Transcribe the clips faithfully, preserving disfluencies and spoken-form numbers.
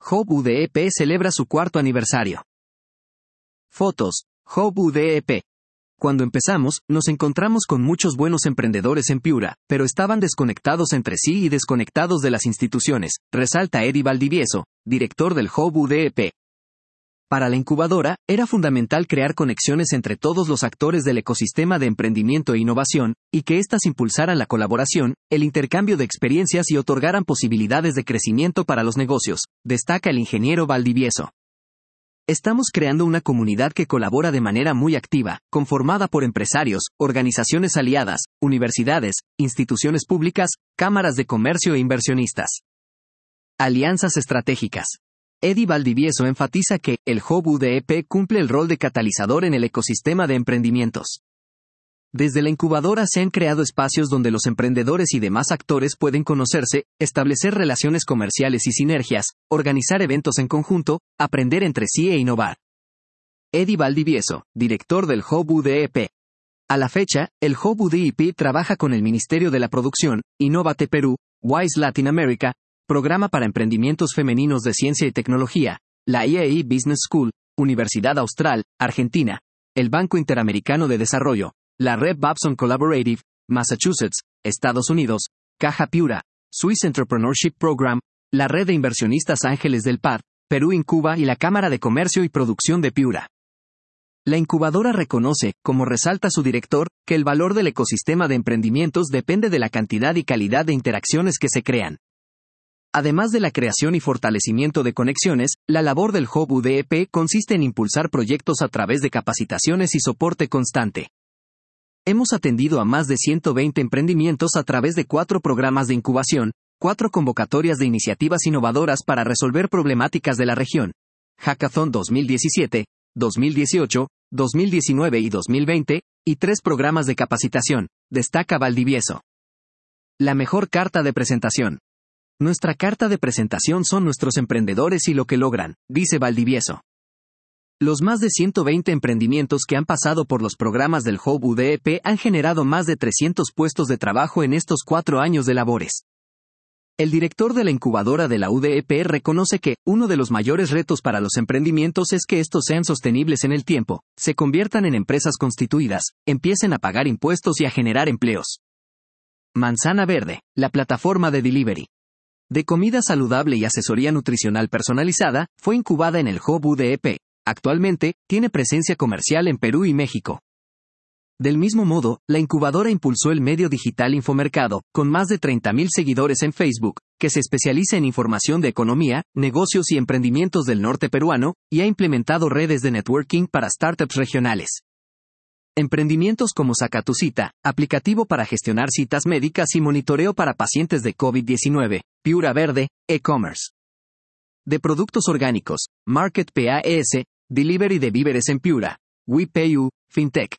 Hub U D E P celebra su cuarto aniversario. Fotos. Hub U D E P. Cuando empezamos, nos encontramos con muchos buenos emprendedores en Piura, pero estaban desconectados entre sí y desconectados de las instituciones, resalta Eddie Valdivieso, director del Hub U D E P. Para la incubadora, era fundamental crear conexiones entre todos los actores del ecosistema de emprendimiento e innovación, y que éstas impulsaran la colaboración, el intercambio de experiencias y otorgaran posibilidades de crecimiento para los negocios, destaca el ingeniero Valdivieso. Estamos creando una comunidad que colabora de manera muy activa, conformada por empresarios, organizaciones aliadas, universidades, instituciones públicas, cámaras de comercio e inversionistas. Alianzas estratégicas. Eddie Valdivieso enfatiza que el Hub U D E P cumple el rol de catalizador en el ecosistema de emprendimientos. Desde la incubadora se han creado espacios donde los emprendedores y demás actores pueden conocerse, establecer relaciones comerciales y sinergias, organizar eventos en conjunto, aprender entre sí e innovar. Eddie Valdivieso, director del Hub U D E P. A la fecha, el Hub U D E P trabaja con el Ministerio de la Producción, Innovate Perú, WISE Latin America, Programa para Emprendimientos Femeninos de Ciencia y Tecnología, la I A E Business School, Universidad Austral, Argentina, el Banco Interamericano de Desarrollo, la Red Babson Collaborative, Massachusetts, Estados Unidos, Caja Piura, Swiss Entrepreneurship Program, la Red de Inversionistas Ángeles del P A D, Perú Incuba y la Cámara de Comercio y Producción de Piura. La incubadora reconoce, como resalta su director, que el valor del ecosistema de emprendimientos depende de la cantidad y calidad de interacciones que se crean. Además de la creación y fortalecimiento de conexiones, la labor del Hub U D E P consiste en impulsar proyectos a través de capacitaciones y soporte constante. Hemos atendido a más de ciento veinte emprendimientos a través de cuatro programas de incubación, cuatro convocatorias de iniciativas innovadoras para resolver problemáticas de la región. Hackathon dos mil diecisiete, dos mil dieciocho, dos mil diecinueve y dos mil veinte, y tres programas de capacitación, destaca Valdivieso. La mejor carta de presentación. Nuestra carta de presentación son nuestros emprendedores y lo que logran, dice Valdivieso. Los más de ciento veinte emprendimientos que han pasado por los programas del Hub U D E P han generado más de trescientos puestos de trabajo en estos cuatro años de labores. El director de la incubadora de la U D E P reconoce que, uno de los mayores retos para los emprendimientos es que estos sean sostenibles en el tiempo, se conviertan en empresas constituidas, empiecen a pagar impuestos y a generar empleos. Manzana Verde, la plataforma de delivery de comida saludable y asesoría nutricional personalizada, fue incubada en el Hub U D E P. Actualmente, tiene presencia comercial en Perú y México. Del mismo modo, la incubadora impulsó el medio digital Infomercado, con más de treinta mil seguidores en Facebook, que se especializa en información de economía, negocios y emprendimientos del norte peruano, y ha implementado redes de networking para startups regionales. Emprendimientos como Saca tu Cita, aplicativo para gestionar citas médicas y monitoreo para pacientes de COVID diecinueve, Piura Verde, e-commerce. De productos orgánicos, Market P A S, Delivery de víveres en Piura, WePayu, FinTech.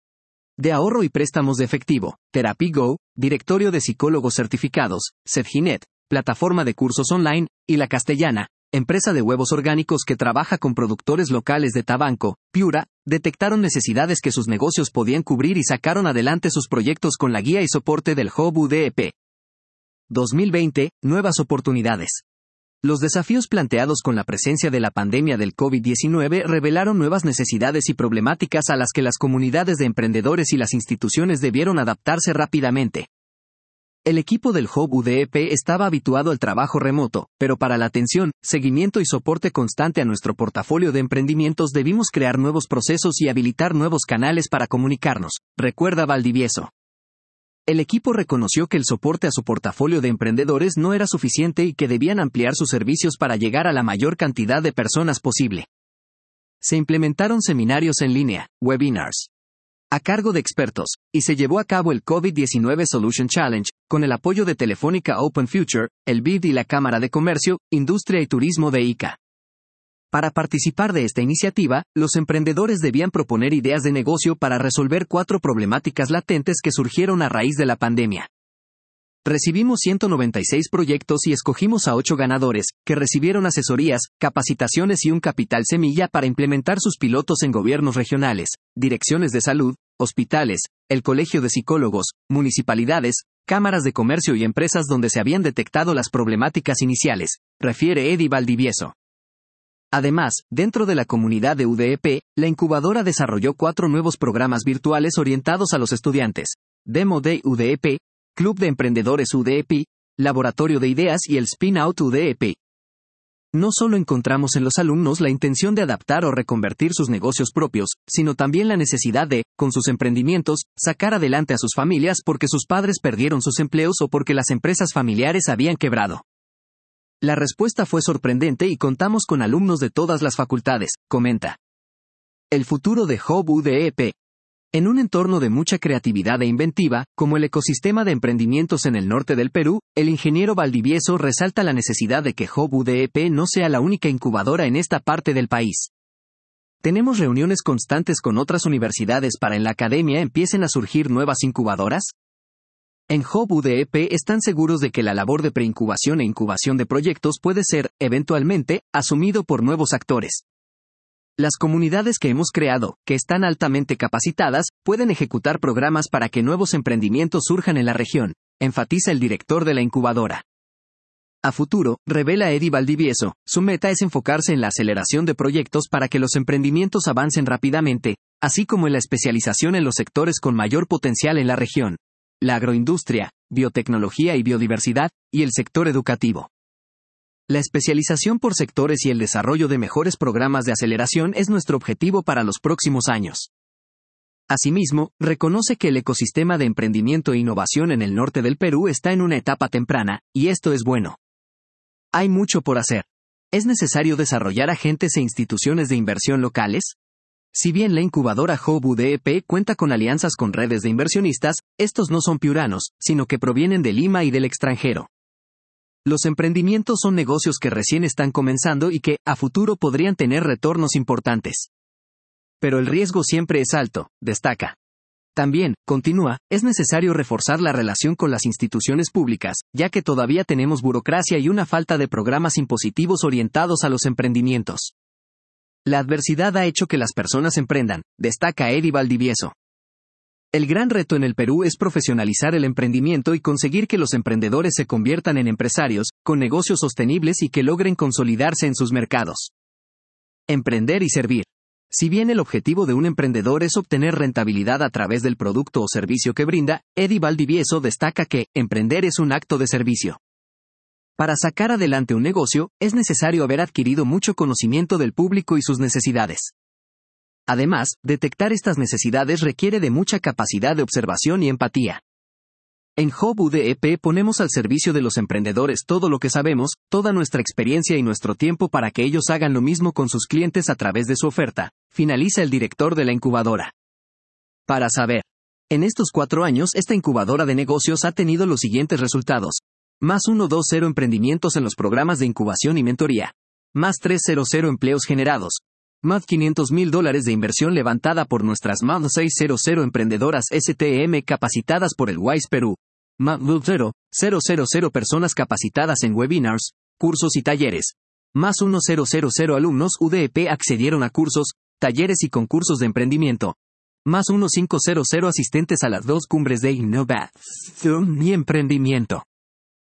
De ahorro y préstamos de efectivo, TherapyGo, Directorio de Psicólogos Certificados, Cedginet, plataforma de cursos online, y La Castellana, empresa de huevos orgánicos que trabaja con productores locales de Tabanco, Piura, detectaron necesidades que sus negocios podían cubrir y sacaron adelante sus proyectos con la guía y soporte del Hub U D E P. dos mil veinte, nuevas oportunidades. Los desafíos planteados con la presencia de la pandemia del COVID diecinueve revelaron nuevas necesidades y problemáticas a las que las comunidades de emprendedores y las instituciones debieron adaptarse rápidamente. El equipo del Hub U D E P estaba habituado al trabajo remoto, pero para la atención, seguimiento y soporte constante a nuestro portafolio de emprendimientos debimos crear nuevos procesos y habilitar nuevos canales para comunicarnos, recuerda Valdivieso. El equipo reconoció que el soporte a su portafolio de emprendedores no era suficiente y que debían ampliar sus servicios para llegar a la mayor cantidad de personas posible. Se implementaron seminarios en línea, webinars, a cargo de expertos, y se llevó a cabo el COVID diecinueve Solution Challenge, con el apoyo de Telefónica Open Future, el B I D y la Cámara de Comercio, Industria y Turismo de Ica. Para participar de esta iniciativa, los emprendedores debían proponer ideas de negocio para resolver cuatro problemáticas latentes que surgieron a raíz de la pandemia. Recibimos ciento noventa y seis proyectos y escogimos a ocho ganadores, que recibieron asesorías, capacitaciones y un capital semilla para implementar sus pilotos en gobiernos regionales, direcciones de salud, hospitales, el Colegio de Psicólogos, municipalidades, cámaras de comercio y empresas donde se habían detectado las problemáticas iniciales, refiere Eddie Valdivieso. Además, dentro de la comunidad de U D E P, la incubadora desarrolló cuatro nuevos programas virtuales orientados a los estudiantes: Demo Day U D E P, Club de Emprendedores U D E P, Laboratorio de Ideas y el Spin Out U D E P. No solo encontramos en los alumnos la intención de adaptar o reconvertir sus negocios propios, sino también la necesidad de, con sus emprendimientos, sacar adelante a sus familias porque sus padres perdieron sus empleos o porque las empresas familiares habían quebrado. La respuesta fue sorprendente y contamos con alumnos de todas las facultades, comenta. El futuro de Hub U D E P. En un entorno de mucha creatividad e inventiva, como el ecosistema de emprendimientos en el norte del Perú, el ingeniero Valdivieso resalta la necesidad de que Hub U D E P no sea la única incubadora en esta parte del país. ¿Tenemos reuniones constantes con otras universidades para en la academia empiecen a surgir nuevas incubadoras? En Hub U D E P están seguros de que la labor de preincubación e incubación de proyectos puede ser, eventualmente, asumido por nuevos actores. Las comunidades que hemos creado, que están altamente capacitadas, pueden ejecutar programas para que nuevos emprendimientos surjan en la región, enfatiza el director de la incubadora. A futuro, revela Eddie Valdivieso, su meta es enfocarse en la aceleración de proyectos para que los emprendimientos avancen rápidamente, así como en la especialización en los sectores con mayor potencial en la región: la agroindustria, biotecnología y biodiversidad, y el sector educativo. La especialización por sectores y el desarrollo de mejores programas de aceleración es nuestro objetivo para los próximos años. Asimismo, reconoce que el ecosistema de emprendimiento e innovación en el norte del Perú está en una etapa temprana, y esto es bueno. Hay mucho por hacer. ¿Es necesario desarrollar agentes e instituciones de inversión locales? Si bien la incubadora Hub U D E P cuenta con alianzas con redes de inversionistas, estos no son piuranos, sino que provienen de Lima y del extranjero. Los emprendimientos son negocios que recién están comenzando y que, a futuro, podrían tener retornos importantes. Pero el riesgo siempre es alto, destaca. También, continúa, es necesario reforzar la relación con las instituciones públicas, ya que todavía tenemos burocracia y una falta de programas impositivos orientados a los emprendimientos. La adversidad ha hecho que las personas emprendan, destaca Eddie Valdivieso. El gran reto en el Perú es profesionalizar el emprendimiento y conseguir que los emprendedores se conviertan en empresarios, con negocios sostenibles y que logren consolidarse en sus mercados. Emprender y servir. Si bien el objetivo de un emprendedor es obtener rentabilidad a través del producto o servicio que brinda, Eddie Valdivieso destaca que emprender es un acto de servicio. Para sacar adelante un negocio, es necesario haber adquirido mucho conocimiento del público y sus necesidades. Además, detectar estas necesidades requiere de mucha capacidad de observación y empatía. En Hub U D E P ponemos al servicio de los emprendedores todo lo que sabemos, toda nuestra experiencia y nuestro tiempo para que ellos hagan lo mismo con sus clientes a través de su oferta, finaliza el director de la incubadora. Para saber. En estos cuatro años esta incubadora de negocios ha tenido los siguientes resultados. Más ciento veinte emprendimientos en los programas de incubación y mentoría. Más trescientos empleos generados. Más quinientos mil dólares de inversión levantada por nuestras más seiscientas emprendedoras S T M capacitadas por el WISE Perú. Más cero personas capacitadas en webinars, cursos y talleres. Más mil alumnos U D E P accedieron a cursos, talleres y concursos de emprendimiento. Más mil quinientos asistentes a las dos cumbres de innovación y emprendimiento.